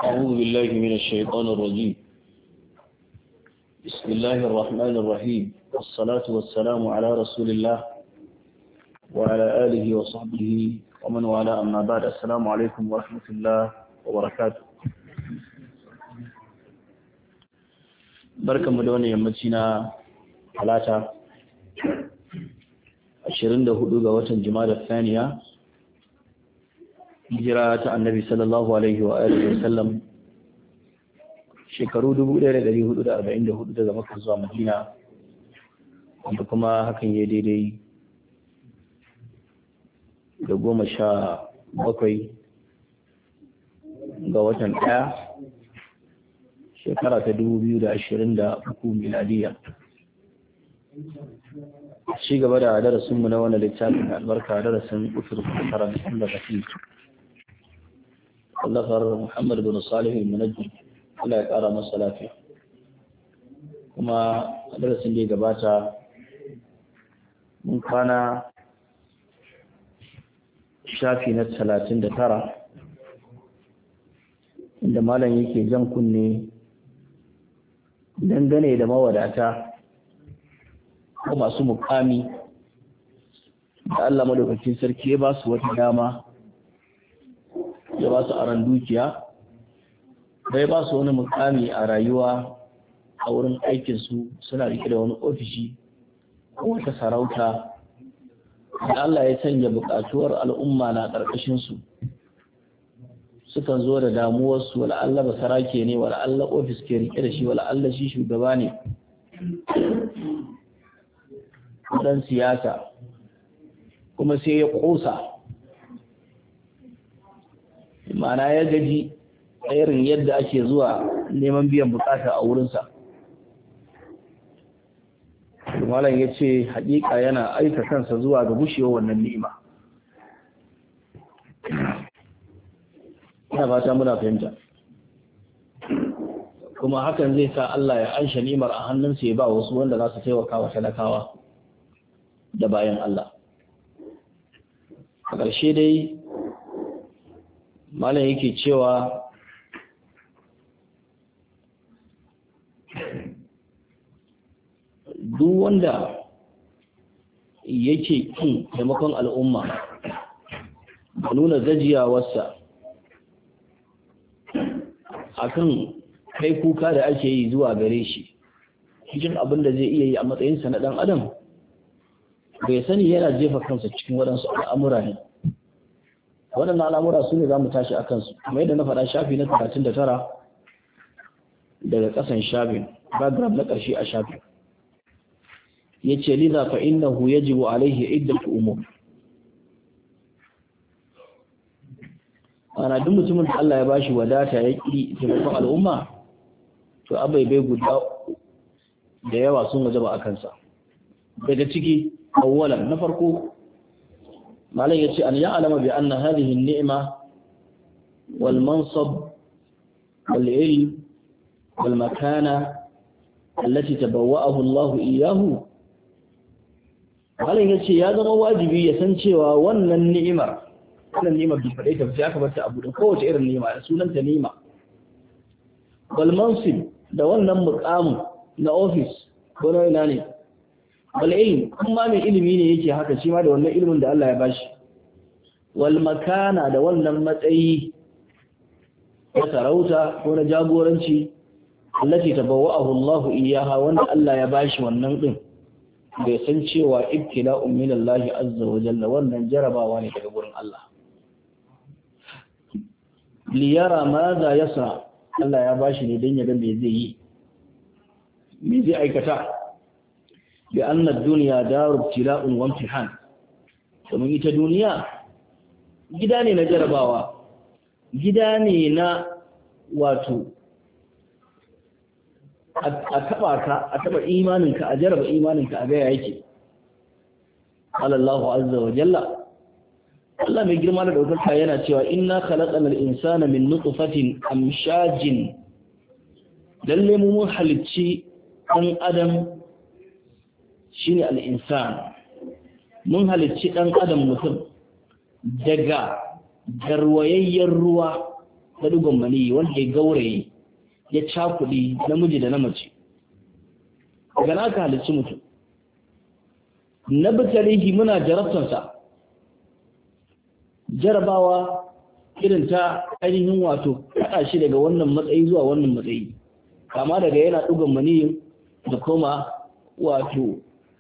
أعوذ بالله من الشيطان الرجيم. بسم الله الرحمن الرحيم، والصلاة والسلام على رسول الله وعلى آله وصحبه ومن والاه، أما بعد. السلام عليكم ورحمة الله وبركاته. barkanmu da wannan yammaci na talata 24 ga watan Jumada Thaniya, hijira ta annabi sallallahu alaihi wa alihi wa sallam, shekaru 1444 daga Makka zuwa Madina, wanda kuma hakan ya daidai da 17 ga watan 1 shekara ta 2023 miladiya. Ci gaba da darasinmu na wannan littafin albarka, darasin usul fasaran da kafi Allafar Muhammad bin Salih al-Munajjid, Allah ya kara masa lafiya. Kuma darasin da ya gabata mun kwana shafi na 39, inda malam yake jan kunne dangane da mawadata ko masu mukami da Allah madaukakin sarki ya ba su wata dama, ya ba su aran dukiya, bai ba su wani mukami a rayuwa a wurin aikinsu, suna rike da wani ofishi ko wata sarauta da Allah ya sanya bukatuwar al'umma na ƙarƙashinsu. Sukan zo da damuwarsu, wala Allah ba sarake ne, wala Allah ofis ke rike da shi, wala Allah shi shugaba ne, dan siyasa, kuma sai ya ƙosa, ma'ana ya gaji a irin yadda ake zuwa neman biyan bukata a wurinsa. Malam ya ce haƙiƙa yana aika kansa zuwa ga gushewa wannan ni'ima. Ina fata muna fahimta, kuma hakan zai sa Allah ya ansha ni'imar a hannunsa ya ba wasu wanda za su taimaka wa talakawa da bayan Allah. A ƙarshe dai malam yake cewa duk wanda yake kin taimakon al'umma da nuna gajiyawarsa akan kai kuka da ake yi zuwa gare shi cikin abin da zai iya yi a matsayinsa na ɗan adam, bai sani yana jefa kansa cikin waɗansu al'amura ne. Waɗannan al'amura su ne za mu tashi a kansu, kuma yadda na faɗa shafi na 39 daga ƙasan shafin, paragraph na ƙarshe a shafin. Ya ce, liza fa innahu yajibu alaihi iddatu umur. Ana duk mutumin da Allah ya bashi wadata ya ƙi taimakon al'umma, to abai bai guda da yawa sun wajaba a kansa. Daga ciki, awwalan na farko, malam yace an ya'lama bi anna hadhihi an-ni'ma wal mansab wal ilm wal makana allati tabawwa'ahu Allah iyyahu. Malam yace ya zama wajibi ya san cewa wannan ni'imar bi fadai ta sai aka bar ta abu da kowace irin ni'ima, da sunanta ni'ima. Wal mansib, da wannan muqamin na office ko na ina ne. Wal ilm, kuma mai ilimi ne yake haka, shi ma da wannan ilimin da Allah ya bashi. Wal makana, da wannan matsayi na sarauta ko na jagoranci, allati tabawwa'ahu Allah iyyaha, wanda Allah ya bashi wannan din, bai san cewa ibtila'un min Allah azza wa jalla, wannan jarabawa ne daga gurin Allah. Liyara ma za yasa, Allah ya bashi ne dan ya ga me zai yi, me zai aikata. bi anna ad-dunya daru ibtila'un wa imtihan, domin ita duniya gida ne na jarabawa, gida ne na wato a taba imaninka, a jaraba imaninka a gaya yake. Allahu azza wa jalla, Allah mai girma da daukaka yana cewa inna khalaqana al-insana min nutfatin amshajin, lalle mu mun halicci dan adam shine al-insan, mun halicci dan adam mutum daga garwayayyen ruwa na dugon mani wanda ya gauraye ya cakuɗi namiji da na mace daga naka halicci mutum na bitarihi muna jarabtansa jarabawa irin ta ainihin wato kaɗa shi daga wannan matsayi zuwa wannan matsayi kama daga yana dugon mani da koma wato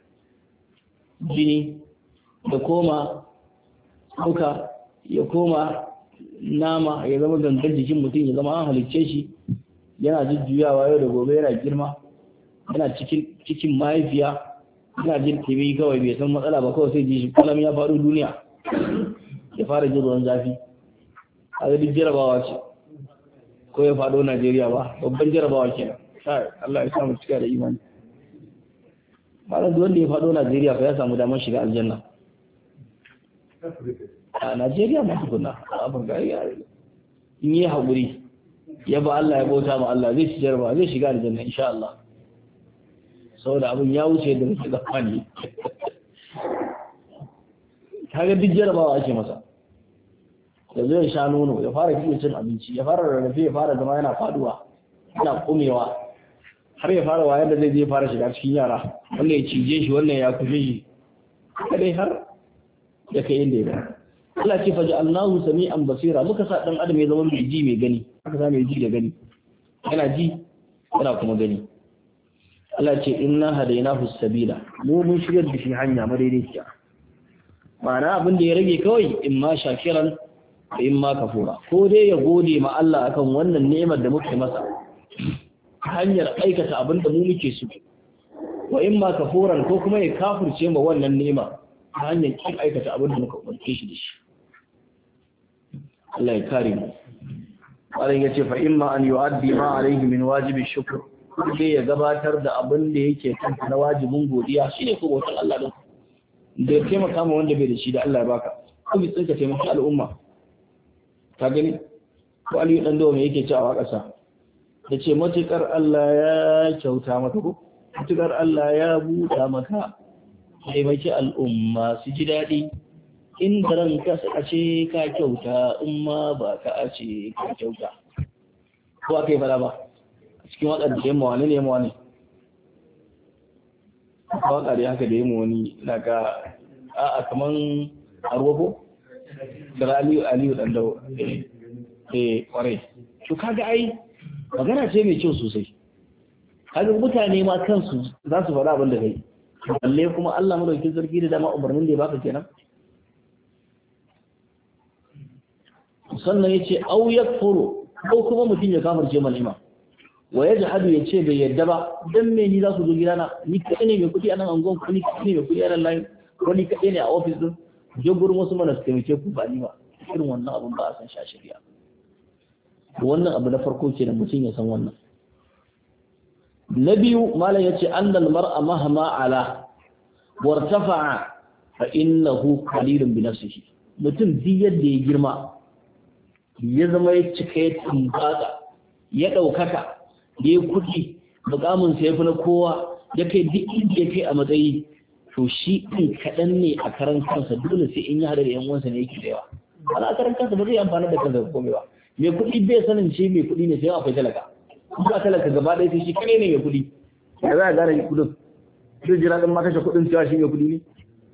jini da koma tsoka ya koma nama ya zama gangan jikin mutum ya zama an halicce shi yana jujjuyawa yau da gobe yana girma yana cikin mahaifiya yana jin kimi kawai bai san matsala ba kawai sai ji shi kwalam ya faru duniya ya fara jin ruwan zafi a ga duk jarabawa ce ko ya faɗo Najeriya ba babban jarabawa kenan sai Allah ya samu cika da imani malam duk wanda ya faɗo Najeriya fa ya samu damar shiga aljanna a Najeriya ma tukuna a Afirka in yi haƙuri ya ba Allah ya bauta ma Allah zai ci jarba zai shiga aljanna insha Allah saboda abin ya wuce da muke zamani kaga duk jarabawa ake masa da zai sha nono ya fara kiyo cin abinci ya fara rarrafe ya fara zama yana faduwa yana kumewa har ya fara wayar da zai je fara shiga cikin yara wannan ya cije shi wannan ya kushe shi kadai har ya kai inda ya ga Allah ce faj'alnahu sami'an basira muka sa dan adam ya zama mai ji mai gani aka sa mai ji da gani yana ji yana kuma gani Allah ce inna hadainahu sabila mu mun shigar da shi hanya madaidaiciya ma'ana abin da ya rage kawai in ma shakiran da in ma kafura ko dai ya gode ma Allah akan wannan ni'imar da muke masa hanyar aikata abin da mu muke so wa in ma kafuran ko kuma ya kafirce ma wannan ni'ima ta hanyar kin aikata abin da muka umarce shi da shi Allah ya kare mu Allah ya ce fa imma an yu'addi ma alayhi min wajibi shukr sai ya gabatar da abin da yake kanta na wajibin godiya shine ko bautar Allah din da ya taimaka ma wanda bai da shi da Allah ya baka ko bi tsinka taimaka al'umma ka gani ko Aliyu dan dawo me yake cewa kasa yace matukar Allah ya kyauta maka ko matukar Allah ya buɗa maka taimaki al'umma su ji daɗi in da ranka a ce ka kyauta in ma ba ka a ce ka kyauta ko aka yi fara ba a cikin waƙar da yamma wani ne yamma wani waƙar da haka da yamma wani na ga a kaman arwa ko da aliyu ɗan dawo ƙwarai to kaga ai magana ce mai kyau sosai kaga mutane ma kansu za su faɗa abin da kai balle kuma Allah madaukakin sarki da dama umarnin da ya baka kenan sannan yace au yakfuru ko kuma mutum ya kafirce mal'ima wa yajhadu yace bai yadda ba dan me ni za su zo gidana ni kadai ne mai kudi a nan angon ko ni kadai ne mai kudi a nan line ko ni kadai ne a office din je gurin wasu mana su taimake ku ba ni ba irin wannan abun ba a san shashiriya wannan abu na farko kenan mutum ya san wannan na biyu malam yace annal mar'a mahma ala wartafa'a fa innahu qalilun bi nafsihi mutum duk yadda ya girma ya zama ya cika ya tumbaka ya daukaka ya kudi bukamin sa yafi na kowa ya kai duk inda ya kai a matsayi to shi din kadan ne a karan kansa dole sai in ya hada da yan uwansa ne yake da yawa ana karan kansa ba zai amfana da kansa komai ba mai kudi bai sanin shi mai kudi ne sai akwai talaka kuma talaka gaba ɗaya sai shi kane ne mai kuɗi da za a gane kuɗin zai jira ɗin ma kashe kuɗin cewa shi mai kuɗi ne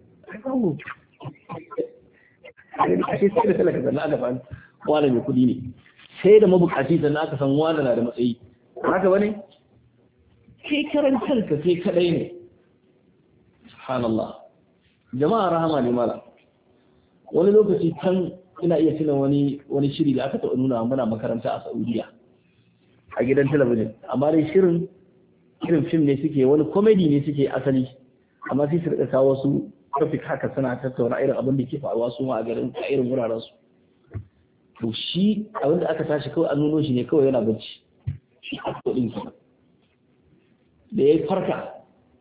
a shi sai da talaka sannan aka san wane mai kuɗi ne sai da mabukaci sannan aka san wane na da matsayi haka bane kai karan kanka kai kaɗai ne subhanallah jama'a rahama ne mala wani lokaci can ina iya tuna wani shiri da aka taɓa nuna muna makaranta a Saudiya a gidan talabijin amma dai irin fim ne suke wani komedi ne suke asali amma sai su rika kawo wasu topic haka suna tattauna irin abin da ke faruwa su ma a garin a irin wuraren su to shi abin da aka tashi kawai an nuno shi ne kawai yana bacci shi a kodin ki da ya farka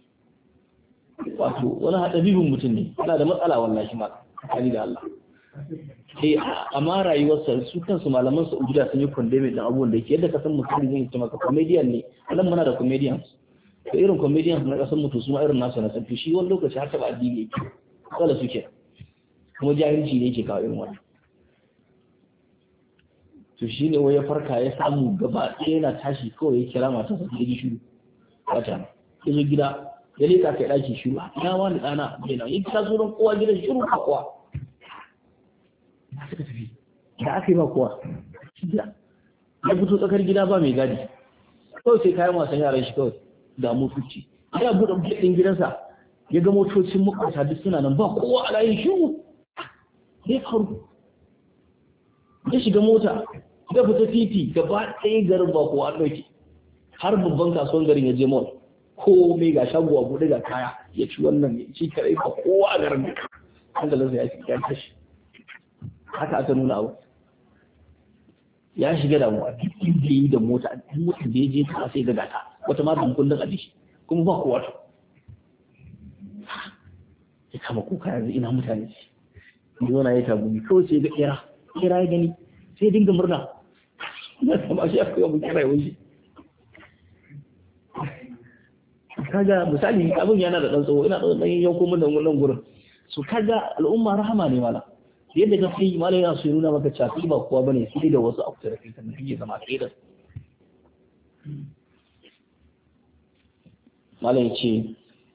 wato wani hadabibin mutum ne yana da matsala wallahi ma kani da Allah amma rayuwarsa su kansu malaman Saudiya sun yi condemn din abubuwan da yake yadda ka san mutum zai ce maka comedian ne anan muna da comedians to irin comedians na kasan mutu su ma irin nasu na tsanfi shi wani lokaci har taba addini yake kala suke kuma jahilci ne yake kawo irin wannan to shi ne wai ya farka ya samu gaba ɗaya yana tashi kawai ya kira matarsa da ji shiru wata ya zo gida ya leka kai ɗaki shiru ya wani ɗana bai nan ya kira sunan kowa gidan shiru ka kowa suka tafi da aka yi ba kowa ya fito tsakar gida ba mai gadi kawai sai kayan wasan yaran shi kawai da motoci ya buɗe buɗin gidansa ya ga motocin makwata duk suna nan ba kowa a layin shiru ya faru ya shiga mota ya fita titi gaba ɗaya garin ba kowa an ɗauke har babban kasuwan garin ya je mall ko mai ga shago a buɗe ga kaya ya ci wannan ya ci kare ba kowa a garin duka hankalinsa ya tashi haka aka nuna abu ya shiga damuwa duk inda yi da mota duk motar da ya je ta sai ga gata wata ma ban kullun a dishi kuma ba kowa to ya kama kuka yanzu ina mutane ne zo na yi tabuni kawai sai ga kera ya gani sai dinga murna na sama shi aka yi abu kira yawan shi kaga misali abin yana da ɗan tsawo ina ɗan yanko min da wannan gurin su kaga al'umma rahama ne mala yadda ka fi malai yana su nuna maka cafi ba kuwa bane sai da wasu abu da kai kan fiye zama kai da malai ce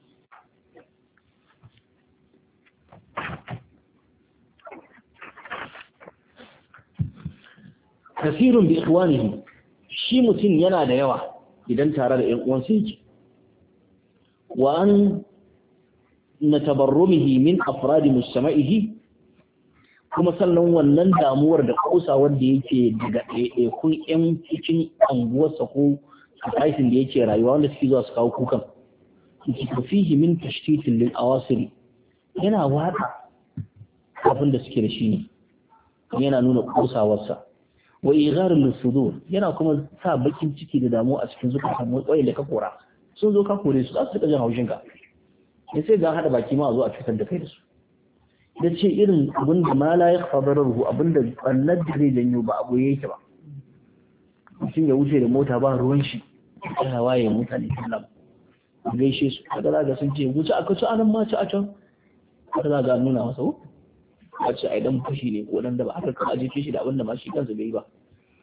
kasirun bi ikhwanihi shi mutum yana da yawa idan tare da ƴan uwansa yake wa an natabarrumihi min afradi mujtama'ihi kuma sannan wannan damuwar da kusa wanda yake daga ɗaiɗaikun ƴan cikin anguwarsa ko society da yake rayuwa wanda suke zuwa su kawo kukan yake fihi min tashtitin lil awasiri yana wata abin da suke da shi ne yana nuna kusawarsa wa igharul sudur yana kuma sa bakin ciki da damuwa a cikin zukatan wai da ka kora sun zo ka kore su za su rika jin haushin ka sai ga hada baki ma a zo a cutar da kai da su da ce irin abin da ma la ya fadarar abin da ɓannar da zai janyo ba abu yake ba mutum ya wuce da mota ba ruwan shi yana waye mutane sallam gaishe su kada za ga sun ce wuce aka ci anan ma ci a can kada za ga nuna masa a ce a idan fushi ne ko dan da ba aka kan aje shi da abin da ma shi kansa bai yi ba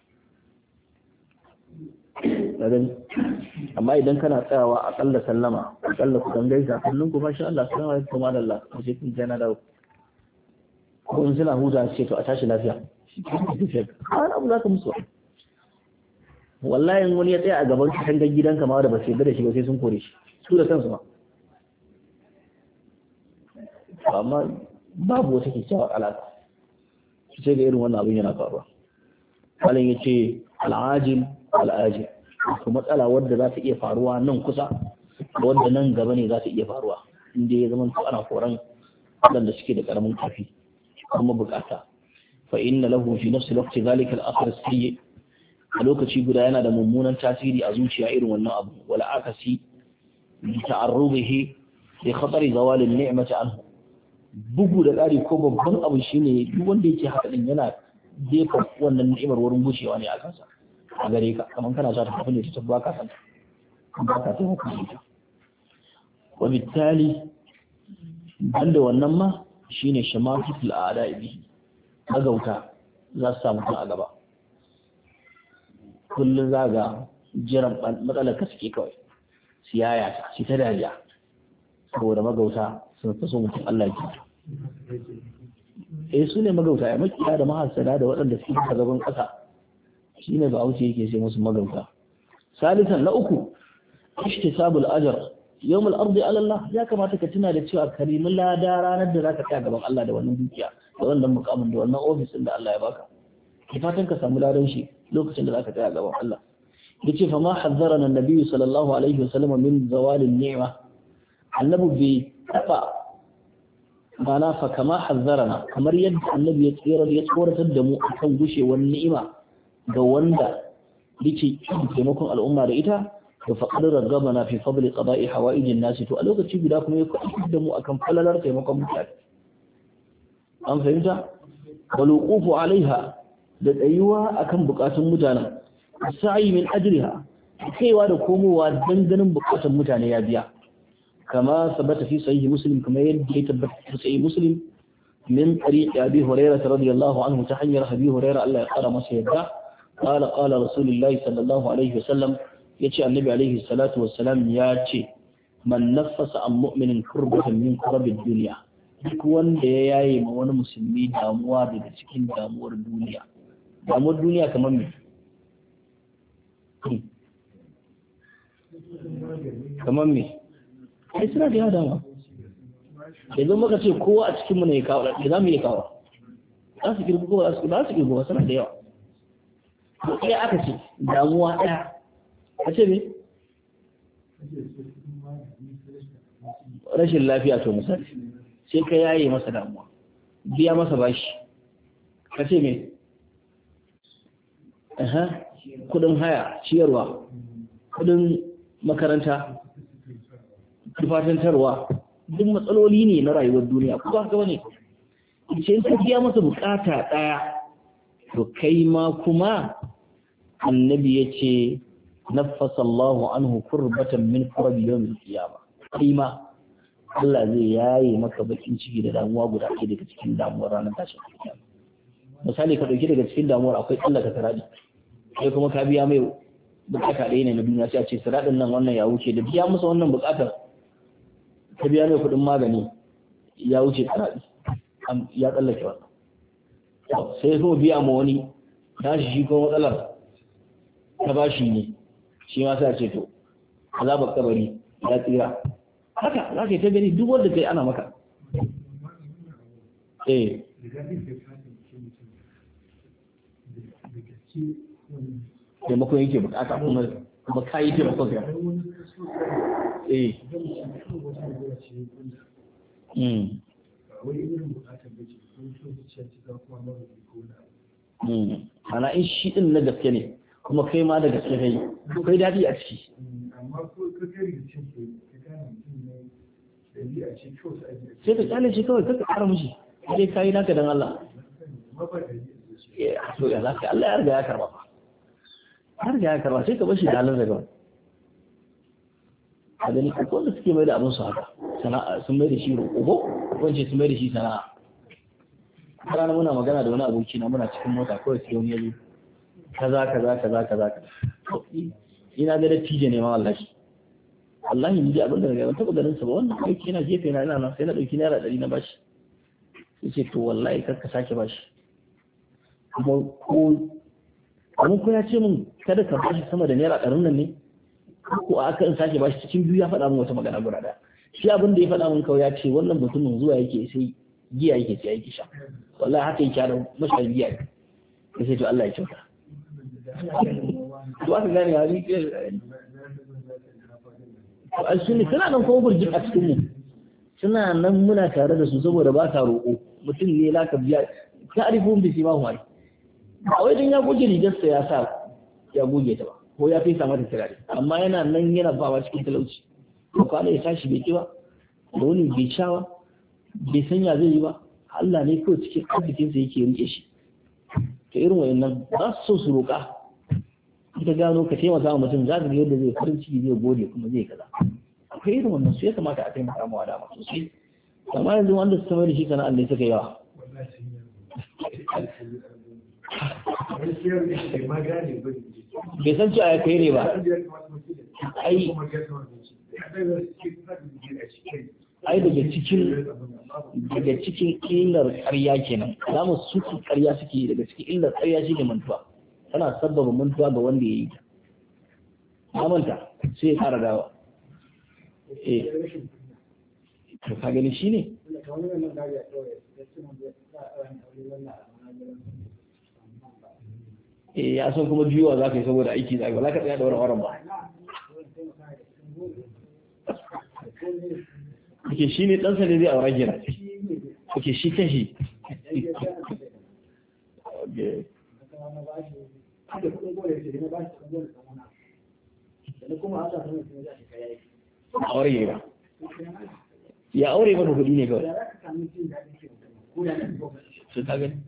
amma idan kana tsayawa akalla sallama akalla ku dan gaisa kullun ku masha Allah assalamu alaikum wa Allah ku ce kun jana da ko in suna huta ce to a tashi lafiya har abu za ka musu wallahi wani ya tsaya a gaban katangar gidanka ma da ba sai da shi ba sai sun kore shi su da kansu ma amma babu wata kyakkyawar alaƙa su ce ga irin wannan abin yana faruwa halin ya ce al'ajil al'ajil ko matsala wadda za ta iya faruwa nan kusa wadda nan gaba ne za ta iya faruwa inda ya zama ana koran waɗanda suke da ƙaramin kafi kuma bukata fa inna lahu fi nafsi waqti zalika al-akhir sayyi a lokaci guda yana da mummunan tasiri a zuciya irin wannan abu wala akasi bi ta'arrubihi li khatari zawal an-ni'mati anhu bugu da ƙari ko babban abu shine duk wanda yake haka din yana jefa wannan ni'imar wurin gushewa ne a kansa a gare ka kaman kana sa ta tafi ne ta tabba ka san ba ka ta hukunci wa bitali banda wannan ma shine shamatul a'da'i magauta za su samu a gaba kullun zaga jiran matsalar ka suke kawai siyaya ta shi ta dariya saboda magauta sun fi so mutum Allah ya su ne magauta ya makiya da mahasada da waɗanda suke a gaban ƙasa shi ne ba wuce yake sai musu magauta salisan na uku ishtisabul ajr yawmul ardi ala Allah ya kamata ka tuna da cewa karimin lada ranar da zaka tsaya gaban Allah da wannan dukiya da wannan mukamin da wannan office din da Allah ya baka ki fatan ka samu ladan shi lokacin da zaka tsaya gaban Allah yace fa ma hazzarana annabi sallallahu alaihi wasallam min zawalin ni'ma annabi bai taba mana fa kama hazzarana kamar yadda annabi ya tsoratar da mu akan gushewar ni'ima ga wanda yake taimakon al'umma da ita da faqad ragabana fi fadli qada'i hawaijin nas to a lokaci guda kuma ya kwaɗi da mu akan falalar taimakon mutane an fahimta waluqufu alaiha da tsayuwa akan bukatun mutanen sa'i min ajriha kaiwa da komowa dan ganin bukatun mutane ya biya كما ثبت في صحيح مسلم كما يثبت في صحيح مسلم من طريق أبي هريرة رضي الله عنه تحير أبي هريرة الله يقرأ مسيدا qala rasulullahi sallallahu alaihi wasallam yace annabi alaihi salatu wassalam ya ce man naffasa an mu'minin kurbatan min kurabil dunya duk wanda ya yaye ma wani musulmi damuwa daga cikin damuwar duniya kamar me ai suna da yawa dama idan muka ce kowa a cikinmu ne ya kawo da za mu iya kawo za su girbi kowa za su girbi suna da yawa ko ɗaya aka ce damuwa ɗaya a ce me rashin lafiya to misali sai ka yaye masa damuwa biya masa bashi ka ce me kudin haya ciyarwa kudin makaranta tufatantarwa duk matsaloli ne na rayuwar duniya ko ba haka bane in ka biya masa bukata daya to kai ma kuma annabi yace nafasa Allahu anhu kurbatan min kurabi yawmil qiyamah kai ma Allah zai yaye maka bakin ciki da damuwa guda ɗaya daga cikin damuwar ranar tashin kiyama misali ka dauki daga cikin damuwar akwai Allah ka taradi sai kuma ka biya mai bukata ɗaya ne na duniya sai a ce siradin nan wannan ya wuce da biya masa wannan bukatar ka biya mai kuɗin magani ya wuce taradi ya tsallake wannan sai kuma biya ma wani tashi shi kuma matsalar ta bashi ne shi ma sai a ce to azabar kabari ya tsira haka za ka yi ta gani duk wanda kai ana maka taimakon yake bukata kuma ka yi taimakon ka ana in shi din na gaske ne kuma kai ma da gaske kai daɗi a ciki amma ko ka kai da cin sai ka kyale shi kawai kaka kara mishi sai ka yi naka dan Allah to ya zaka Allah ya riga ya karba sai ka bar shi da halin daga a gani ko wanda suke mai da abin su haka sana'a sun mai da shi roƙo wance sun mai da shi sana'a rana muna magana da wani aboki na muna cikin mota kawai sai wani yazo kaza ina ga dattijo ne ma wallahi ni ji abin da daga ban taba ganin sa ba wannan kai yana gefe na ina nan sai na dauki naira 100 na bashi yace to wallahi kar ka sake bashi kuma ko ya ce mun kada ka bashi sama da naira 100 nan ne ko aka in sake bashi cikin biyu ya faɗa min wata magana guda daya shi abin da ya faɗa min kawai ya ce wannan mutumin zuwa yake sai giya yake sai yake sha wallahi haka yake da mashar giya ne sai to Allah ya kyauta to aka gane ya ni alsunni suna nan kuma burjin a cikin mu suna nan muna tare da su saboda ba ta roƙo mutum ne laka biya ta arifun bi ma huwa ba wai dan ya goge rigarsa ya sa ya goge ta ba ko ya fesa mata turare amma yana nan yana bawa cikin talauci ko kwana ya tashi bai ki ba da wani bai sha ba bai sanya zai yi ba Allah ne kawai cikin arzikinsa yake rike shi ta irin wayannan ba su so su roƙa ka gano ka taimaka wa mutum za ka ga yadda zai farin ciki zai gode kuma zai kaza akwai irin wannan su ya kamata a taimaka mawa dama sosai amma yanzu wanda su samar da shi sana'ar da suka yawa bai san cewa ya kai ne ba ai daga cikin illar ƙarya kenan za mu suki ƙarya suke daga cikin illar ƙarya shi ne mantuwa tana sabbaba mantuwa ga wanda ya yi ta manta sai ya ƙara dawa to ka gani shi ne ya san kuma juyawa za ka yi saboda aiki za ka tsaya da wani auren ba ake shi ne ɗansa ne zai aura gina ake shi kan shi aure gina ya aure maka kudi ne kawai su ta gani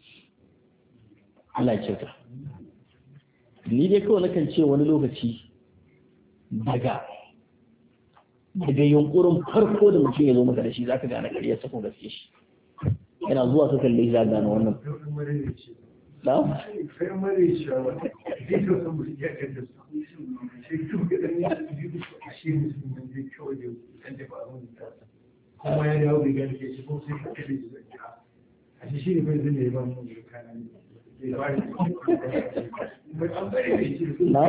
Allah ya kyauta ni dai kawai nakan ce wani lokaci daga yunkurin farko da mutum ya zo maka da shi zaka gane ƙaryar sa ko gaske shi yana zuwa ka kalle shi za gane wannan na sai mare shawa zai to san mutum ya kanta sai to ga dan ya yi shi mutum ne kawai da kan da ba mun ta kuma ya dawo da gani ke shi ko sai ka kade shi a shi ne bai zai ba mu kana ne na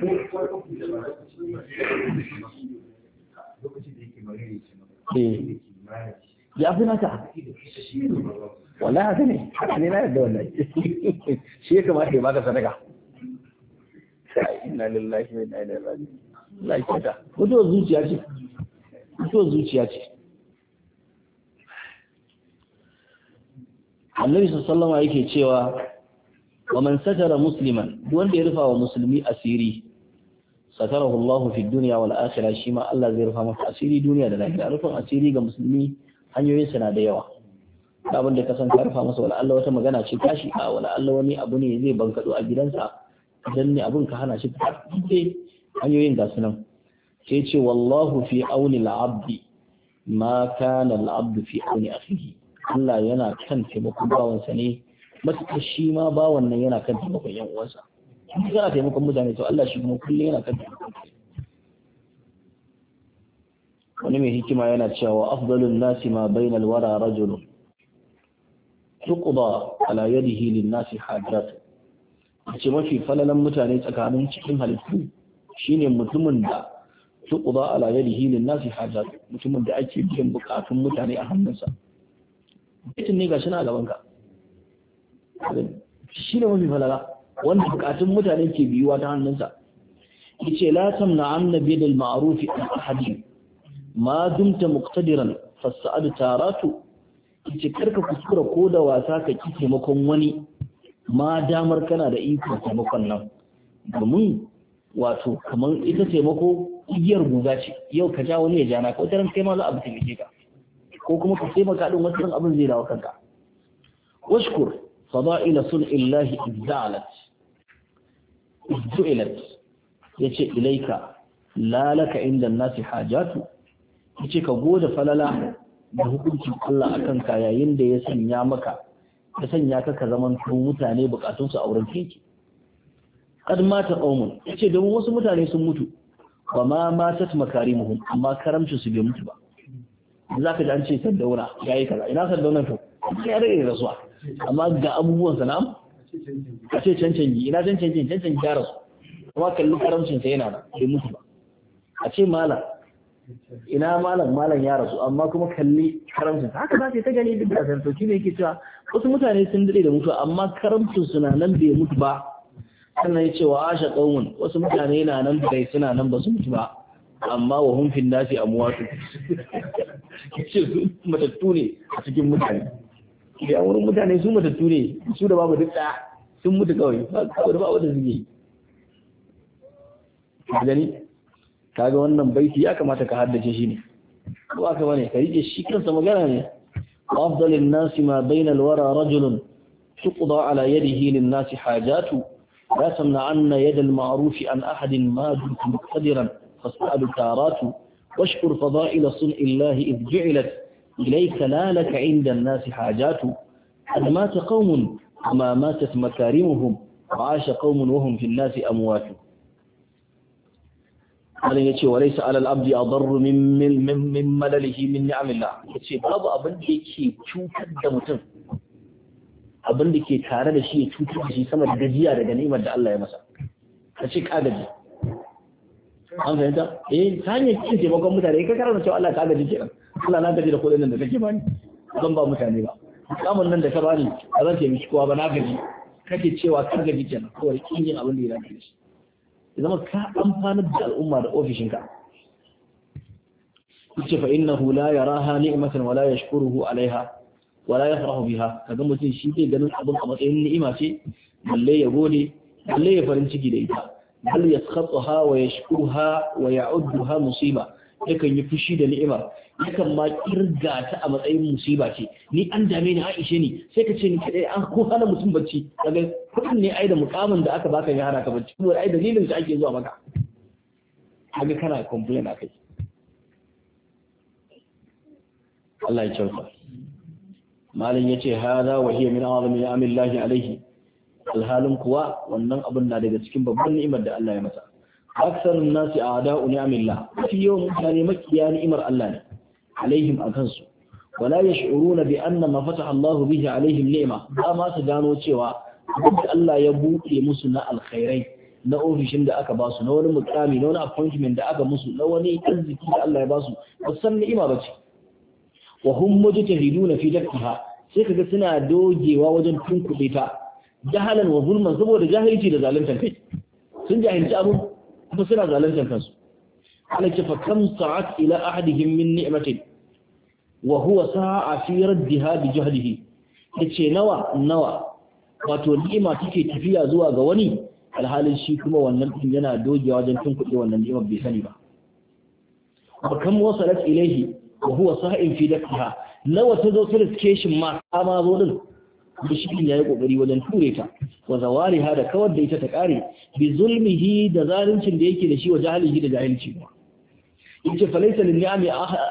ya fi naka wallahi haka ne haka ne na yadda wallahi shi ya kamata ya baka sadaka inna lillahi wa inna ilaihi raji'un Allah ya kyauta mutuwar zuciya ce Annabi sallallahu alaihi yake cewa wa man satara musliman wanda ya rufa wa musulmi asiri satarahu Allah fi dunya wal akhirah shi ma Allah zai rufa masa asiri duniya da lahira. Rufin asiri ga musulmi hanyoyin sa na da yawa. Abin da ka san ka rufa masa wala Allah wata magana ce tashi a wala Allah wani abu ne zai bankado a gidansa dan ne abun ka hana shi ta hanyoyin ga sunan sai ce wallahu fi auni al-abdi ma kana al-abdu fi auni akhihi. Allah yana kan taimakon bawansa ne matuƙar shi ma bawan nan yana kan taimakon yan uwansa. In kana taimakon mutane to Allah shi kuma kullum yana kan taimakon. Wani mai hikima yana cewa afdalun nasi ma bainal wara rajulun tuqda ala yadihi lin nasi hajat. Ce mafi falalan mutane tsakanin cikin halittu shine mutumin da tuqda ala yadihi lin nasi hajat, mutumin da ake biyan bukatun mutane a hannunsa. Mutum ne gashi na gaban ka. Shi ne mafi falala wanda bukatun mutane ke biyuwa ta hannunsa. Yace la tamna anna bidal ma'ruf an ahadin ma dumta muqtadiran fas'ad taratu. Yace karka kuskura ko da wasa ka ki taimakon wani ma damar kana da iko taimakon nan. Domin wato kaman ita taimako igiyar guga ce, yau ka ja wani ya ja na ko taran kai ma za a bi taimake ka ko kuma ka taimaka din wasu abin zai dawo kanka. Washkur fada'ila sun'illahi izdu'ilat yace ilaika la laka inda nasi hajatu. Yace ka gode falala da hukuncin Allah akan ka yayin da ya sanya maka ya sanya ka zaman mutane bukatun su a wurin keke. Kad mata qaumun yace domin wasu mutane sun mutu wa ma matat makarimuhum amma karamcin su bai mutu ba. Zaka ji an ce Saddauna yayi kaza ina Saddauna to ya rage rasuwa amma ga abubuwan sana'am a ce cancanci ina cancanci ya rasu kuma kalli karamcin sa yana da bai mutu ba. A ce malam ina malam ya rasu amma kuma kalli karamcin sa haka za ta gani duk da sartoci ne yake cewa wasu mutane sun dade da mutu amma karamcin su na nan bai mutu ba. Sannan ya ce wa asha qaumun wasu mutane na nan da suna nan ba su mutu ba amma wa hum fin nasi amwatu. Yace su matattu ne a cikin mutane. Da wurin mutane su matattu ne su da babu duk ɗaya sun mutu kawai ba wanda suke gani. Kaga wannan baiti ya kamata ka haddace shi ne ko aka bane ka rike shi kansa magana ne. Afdalin nasi ma bainal wara rajulun tuqda ala yadihi lin nasi hajatu la tamna'anna yad al ma'ruf an ahadin ma dumta muqtadiran fas'alu taratu washkur fada'il sun'illahi id ju'ilat إليك لا لك عند الناس حاجات قد مات قوم وما ماتت مكارمهم وعاش قوم وهم في الناس أموات. قال يتي وليس على العبد أضر من ملله من نعم الله. يتي باب أبن ديكي توتر دمتن abin da ke tare da shi ya cutar da shi sama da gajiya daga ni'imar da Allah ya masa. Ka ce ka gaji. An fahimta? Ta hanyar cikin taimakon mutane ka karanta cewa Allah ka gaji kenan. Allah na gaji da kuɗin nan da kake bani zan ba mutane ba kamun nan da ka bani ba zan taimaki kowa ba na gaji kake cewa kan gaji kenan kawai kin yin abin da ya dace shi zama ka amfanar da al'umma da ofishinka. Yace fa innahu la yaraha ni'matan wala yashkuruhu alaiha wala yafrahu biha. Kaga mutum shi zai ganin abin a matsayin ni'ima ce balle ya gode balle ya farin ciki da ita bal yaskhatuha wa yashkuruha wa ya'udduha musiba. Yakan yi fushi da ni'imar yakan ma kirga ta a matsayin musiba ce. Ni an dame ni Aisha ni sai ka ce ni kadai an ko hana mutum bacci kaga kudin ne ai da mukamin da aka baka ya hana ka bacci kuma ai dalilin da ake zuwa maka kaga kana complain akai. Allah ya kyauta. Malam yace hada wa hiya min azami ni'amillahi alayhi. alhalin kuwa wannan abin na daga cikin babban ni'imar da Allah ya masa aksarun nasi a'da'u ni'amillah fi yawan mutane makiya ni'imar Allah ne alaihim akan su wala yash'uruna bi anna ma fataha Allah bihi alaihim ni'ma ba ma su gano cewa abinda Allah ya buɗe musu na alkhairai na ofishin da aka basu na wani mukami na wani appointment da aka musu na wani arziki da Allah ya basu ba san ni'ima bace wa hum mujtahiduna fi dakkiha sai kaga suna dogewa wajen tunkuɗe ta jahalan wa zulman saboda jahilci da zaluntar kai sun jahilci abun kuma suna zaluntar kansu Allah ce fa kam sa'at ila ahadihim min ni'matin wa huwa sa'a fi raddiha bi jahdihi yace nawa wato ni'ima take tafiya zuwa ga wani alhalin shi kuma wannan din yana dogewa wajen tunkuɗe wannan ni'imar bai sani ba wa kam wasalat ilayhi wa huwa sa'in fi dakkiha nawa ta zo certification ma kama zo din bishikin yayi kokari wajen ture ta wa zawaliha da kawar da ita ta kare bi zulmihi da zaluncin da yake da shi wa jahilihi da jahilci kuma yace falaysa lin ni'ami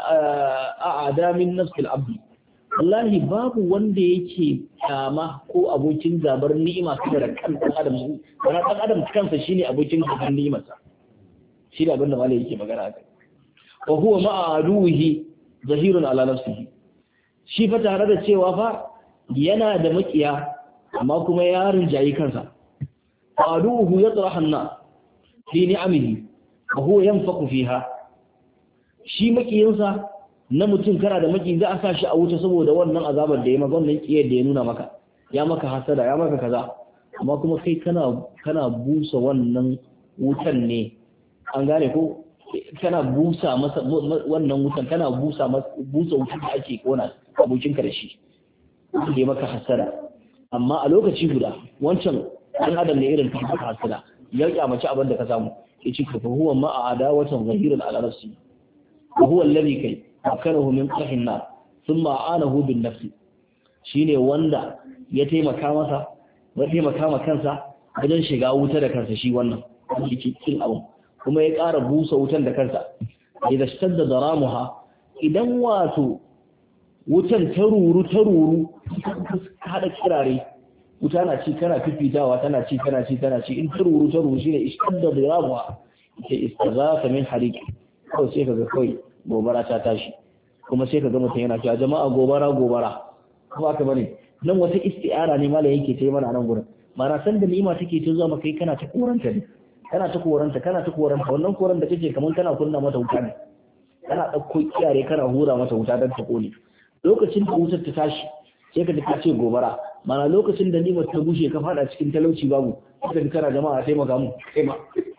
a'ada min nafsi al-abd wallahi babu wanda yake kama ko abokin gabar ni'ima da kan adam wani dan adam kansa shine abokin gabar ni'imarsa shi da abinda malai yake magana akai wa huwa ma'a aduhi zahirun ala nafsihi shi fa tare da cewa fa yana da makiya amma kuma ya rinjayi kansa aduhu yatrahu an-nas fi ni'amihi wa huwa yanfaqu fiha shi makiyinsa na mutum kana da maki za a sa shi a wuta saboda wannan azabar da ya maka wannan kiyar da ya nuna maka ya maka hasada ya maka kaza amma kuma kai kana busa wannan wutan ne an gane ko kana busa masa wannan wutan kana busa wutan da ake kona abokinka da shi da ya maka hasada amma a lokaci guda wancan ɗan adam ne irin ka hasada ya kyamaci abin da ka samu ya ci ka huwa ma'a adawatan zahirun ala nafsi wa huwa alladhi kai akarahu min qahin nar thumma anahu bin nafsi shine wanda ya taimaka masa ya taimaka ma kansa wajen shiga wuta da kansa shi wannan yake cikin abu kuma ya ƙara busa wutan da kansa idan shadda daramuha idan wato wutan ta ruru hada kirare wuta na ci kana fifitawa tana ci in ta ruru shine ishadda daramuha ke istazafa min hariq kawai sai kaga kawai gobara ta tashi kuma sai kaga mutum yana cewa jama'a gobara kuma aka bane nan wata isti'ara ne malai yake ta yi mana nan gurin mana san da ni'ima take ta zuwa maka kana ta koranta ne kana ta koranta wannan koran da kake kaman kana kunna mata wuta ne kana dauko kiyare kana hura mata wuta don ta kone lokacin da wutar ta tashi sai ka ta ce gobara mana lokacin da ni'imar ta bushe ka fada cikin talauci babu sai ka kana jama'a taimaka mu kai ma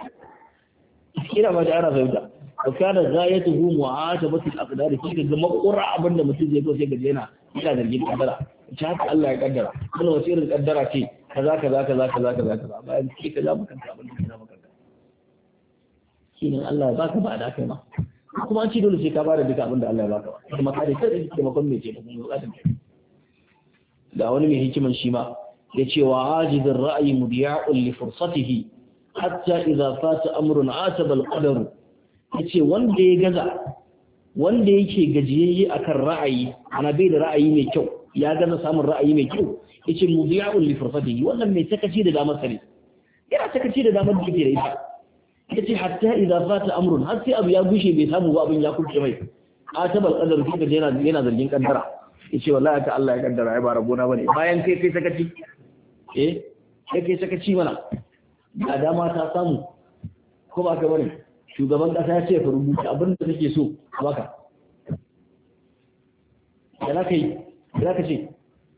kira ba da ana fahimta wa kana ghayatuhu mu'atabatu al-aqdar kike ga makura abinda mutum zai go sai ga yana zargin kaddara ta haka Allah ya kaddara kuma wace irin kaddara ce kaza bayan ke kaza maka abin da kaza maka shine Allah ya baka ba da kai ma kuma an ci dole sai ka bada duka abin da Allah ya baka ba kuma kai sai da kike makon me ce da kuma bukatun kai da wani mai hikiman shi ma yace wa ajizur ra'yi mudiya'un li fursatihi hatta idza fata amrun ataba al-qadar yace wanda ya gaza wanda yake gajiyayye akan ra'ayi ana bai da ra'ayi mai kyau ya gaza samun ra'ayi mai kyau yace mudiya'un li fursatihi wannan mai takaci da damar sare yana takaci da damar da yake da ita yace hatta idza fata amrun har sai abu ya gushe bai samu ba abin ya kurce mai ataba al-qadar kika yana zargin kaddara yace wallahi ta Allah ya kaddara ai ba rabona bane bayan kai sakaci kai sakaci mana da dama ta samu ko ba ka bane shugaban kasa ya ce ka rubuta abin da kake so baka da za ka yi za ka ce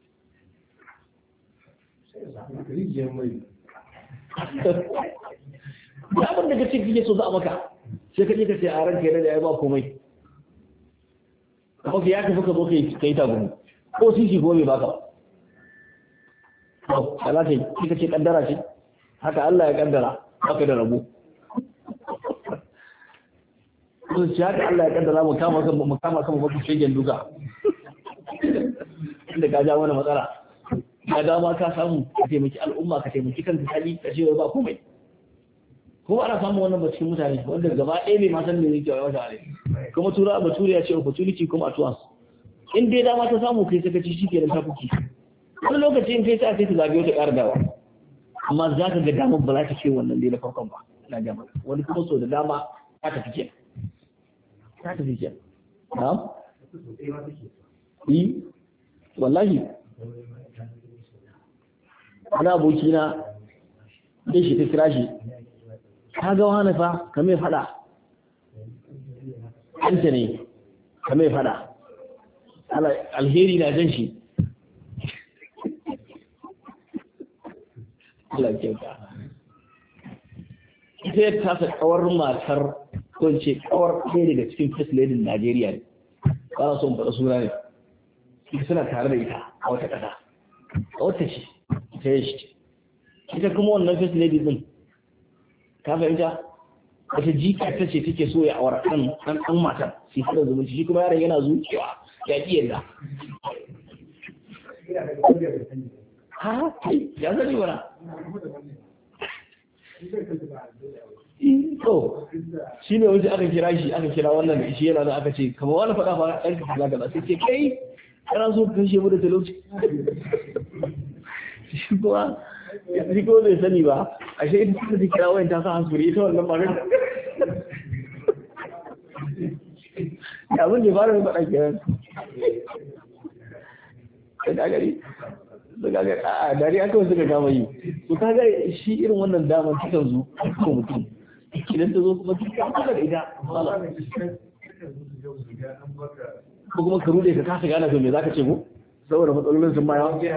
da abin da kace kake so za a maka sai ka ce a ranka yana da ya ba komai kuma ya tafi ka zo kai ta gumu ko sisi ko bai baka ba to za ka yi kika ce kaddara ce haka Allah ya kaddara baka da rabo sun ci haka Allah ya kaddara mu kama kan mafi shegen duka inda ka ja mana matsala ka dama ka samu ka taimaki al'umma ka taimaki kanka hali ka ce ba komai kuma ana samun wannan ba cikin mutane wanda gaba ɗaya bai ma san me yake wa wata ne kuma bature ya ce opportunity kuma at once in dai dama ta samu kai saka ci shike da ta kuki wani lokaci in kai sai ka zabi wata ƙara dawa amma za ka ga damar ba za ta ce wannan dai na farkon ba na gama wani kuma so da dama ta tafi ke ta tafi ke na yi wallahi wani abokina dai shi ta kira shi ka ga wani fa ka mai fada ɗanta ne ka mai fada alheri na jan shi Allah kyauta ita ya tasa kawar matar ko ce kawar ɗaya daga cikin first lady Najeriya ne ba na son faɗa suna ne ita suna tare da ita a wata ƙasa a wata ce ita ya shi ita kuma wannan first lady din ka fahimta wata jika ta ce take so ya awar ɗan matar sai ta zumunci shi kuma yaron yana zuciya ya ƙi yadda ha ya zane wana to shi ne wajen aka kira wannan shi yana da aka ce kama wani faɗa fa ɗan ka kaza sai ce kai kana so ka kashe mu da talauci shi kuma bai sani ba ashe ita ta kira wayan ta sa hankuri ita wannan ba ya abin da fara faɗa kenan da gari a dare aka wasu ga gama yi to kaga shi irin wannan damar cikin zu ko mutum idan ta zo kuma cikin kula da ita ko kuma ka rude ka kasa gane to me zaka ce ko saboda matsalolin sun ma yawa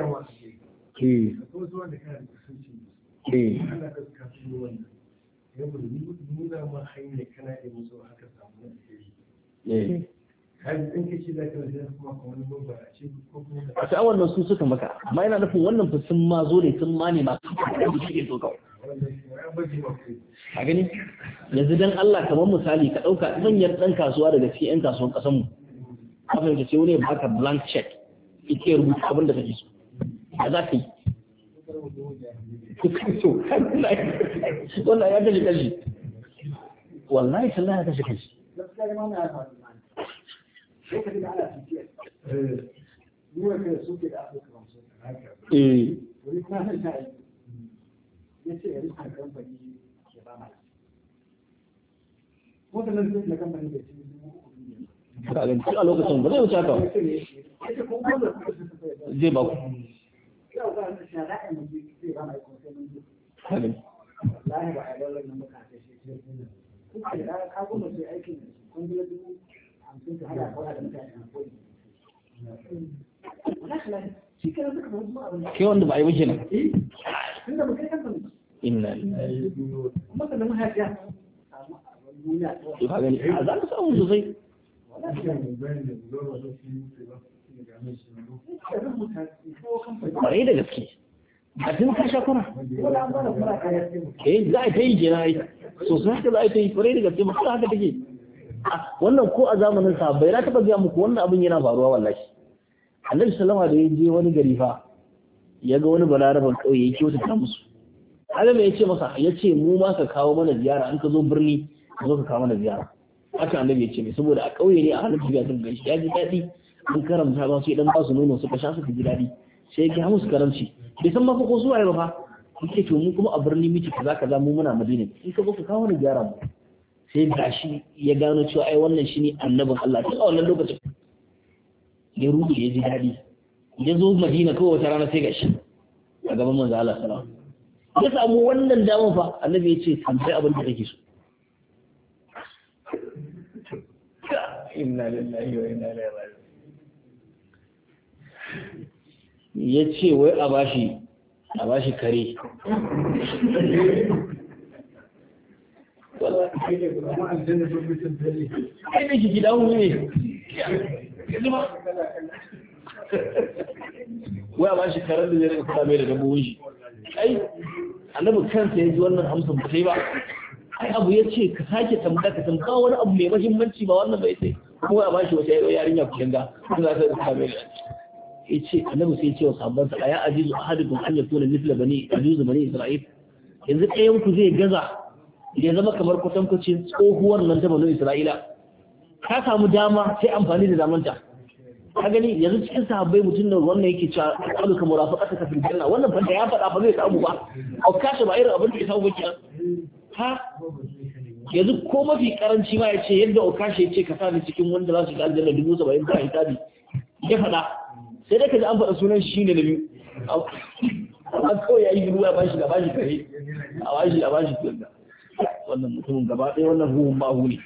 a ta wannan su suka maka amma yana nufin wannan fa sun ma zo ne sun ma ne ma da suke so kawai a gani yanzu dan Allah kamar misali ka dauka manyan dan kasuwa daga cikin yan kasuwan kasan mu ka fahimta ce wani baka blank check ike rubuta abin da kake so ya za ka yi wannan ya kashe kashi wallahi sallah ya kashe kashi lokacin da ana tafiya ruwa kai suke da aka kuma su wani kuma sai ta ya ce ya rika kamfani ke ba mai wata nan sai da kamfani da shi ka ga a lokacin ba zai wuce haka zai ba ku yau ba ta shara a mu zai ba mai kuma haka wallahi ba a dole nan muka ce shi kuka da ka goma sai aikin kun da dubu ke wanda ba a yi ba kenan inna lillahi a za ka samu sosai ƙwarai da gaske a tun ka sha kuna za a ta yi kenan sosai haka za a ta yi ƙwarai da gaske masu haka take wannan ko a zamanin sahabbai na taba ga muku wannan abin yana faruwa wallahi Annabi sallama da ya je wani gari fa ya ga wani balaraban kauye yake wata ta musu Allah me yace masa yace mu ma ka kawo mana ziyara an ka zo birni ka zo ka kawo mana ziyara haka Annabi yace mai saboda a kauye ne a halin tafiya sun gaishe ya ji dadi an karamta ba su idan ba su nono suka sha suka ji dadi sai ya musu karamci bai san ba ko su waye ba fa yake to mu kuma a birni miki kaza mu muna Madina in ka zo ka kawo mana ziyara mu sai gashi ya gano cewa ai wannan shine annabin Allah tun a wannan lokacin ya rubu ya ji dadi ya zo Madina kawai wata rana sai gashi a gaban manzo Allah sallallahu alaihi wasallam ya samu wannan damar fa annabi ya ce tambayi abin da kake so inna lillahi wa inna ilaihi raji'un ya ce wai a bashi kare ai da shi gida mu ne wai a bashi karen da zai rika kula mai da dabbobin shi ai annabi kansa ya ji wannan amsa ba sai ba ai abu ya ce ka sake tambaya ka tambaya wani abu mai mahimmanci ba wannan bai sai kuma a bashi wata yarinya ku kinga kuma za ta rika mai da yace annabi sai ya ce wa sahabban sa ya ajizu ahadukum an yakuna mithla bani ajizu bani isra'il yanzu ɗayan ku zai gaza ya zama kamar kwatankwacin tsohuwar nan ta bani isra'ila ka samu dama sai amfani da zamanta ka gani yanzu cikin sahabbai mutum da wannan yake cewa qalu ka murafaqata ka fil janna wannan fa ya faɗa ba zai samu ba au kashe ba irin abin da ya samu ba kenan ha yanzu ko mafi karanci ma ya ce yadda okashi ya ce ka sani cikin wanda za su ga aljanna 70,000 ba hisabi ya faɗa sai dai ka ji an faɗa sunan shi ne na biyu amma kawai ya yi ruwa ya bashi kare a bashi kirga wannan mutumin gaba ɗaya wannan ruhun mahu ne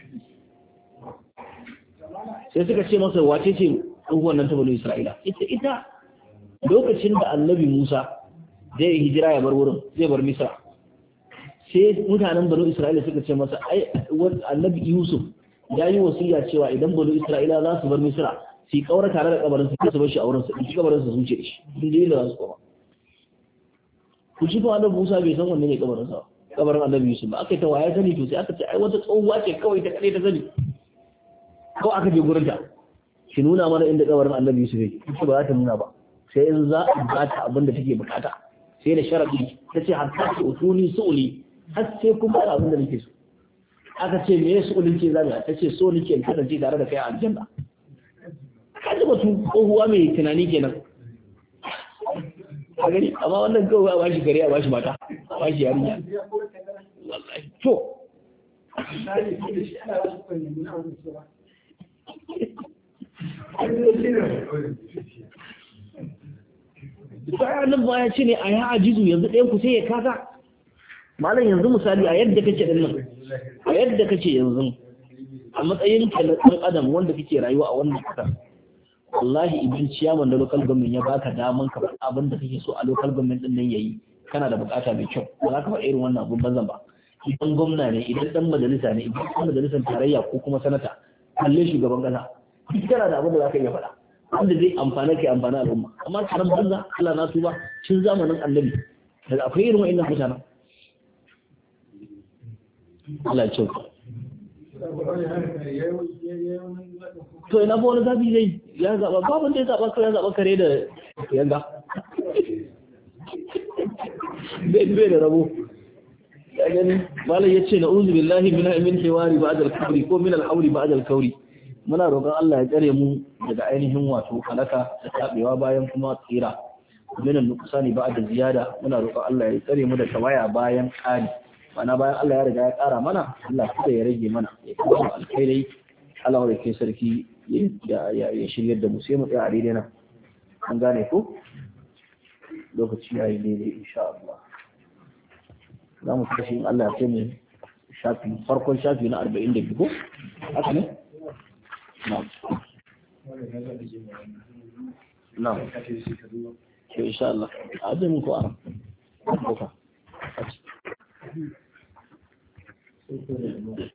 sai suka ce masa wace ce ruhuwan nan ta bani isra'ila ita lokacin da annabi musa zai hijira ya bar wurin zai bar misra sai mutanen banu isra'ila suka ce masa ai annabi yusuf ya yi wasiya cewa idan banu isra'ila za su bar misra su kaura tare da kabarin su bar shi a wurin su in kabarin su zuce da shi sun je da su koma ku ci fa annabi musa bai san wanne ne kabarin sa kabarin annabi yusuf ba aka yi ta waya sani to sai aka ce ai wata tsohuwa ce kawai ta kade ta sani ko aka je gurin ta ki nuna mana inda kabarin annabi yusuf yake ita ba za ta nuna ba sai in za a ba ta abin da take bukata sai da sharadi ta ce hatta ki utuni su'uli har sai kuma abin da nake so aka ce me yasu ulin ce zamu ta ce so nake in kasance tare da kai a aljanna kaji batu tsohuwa mai tunani kenan a gani amma wannan kawai a bashi gari a bashi mata a bashi yarinya wallahi to sai nan ba ya ce ne a ya ajizu yanzu ɗayan ku sai ya kasa malam yanzu misali a yadda kake din nan a yadda kake yanzu a matsayin ka na ɗan adam wanda kake rayuwa a wannan ƙasa wallahi idan ciyaman da local government ya baka daman ka abin da kake so a local government din nan yayi kana da bukata mai kyau ba za ka faɗa irin wannan abun banzan ba idan gwamna ne idan dan majalisa ne idan dan majalisar tarayya ko kuma sanata kalle shugaban kasa kana da abin da za ka iya faɗa wanda zai amfana kai amfana al'umma amma karan banza Allah na tuba cin zamanin annabi daga akwai irin wa'annan mutanen Allah ya ce to ina ba wani zabi zai ya zaba babin da ya zaba kawai ya zaba kare da yanga bai da rabo ya gani malam ya ce na'udhu billahi min hiwari ba'd al-kabri ko min al-hawli ba'd al-kawri muna roƙon Allah ya tsare mu daga ainihin wato halaka da tabewa bayan kuma tsira min al-nuqsani ba'd ziyada muna roƙon Allah ya tsare mu da tawaya bayan ƙari mana bayan Allah ya riga ya ƙara mana Allah kuma ya rage mana ya kawo alkhairai Allah wa kai sarki ya shiryar da mu sai mu tsaya a daidai nan an gane ko lokaci ya yi daidai insha Allah za mu tashi in Allah ya kai mu shafi farkon shafi na 42 ko haka ne na'am na'am ke insha Allah a zai mun ko an ko ka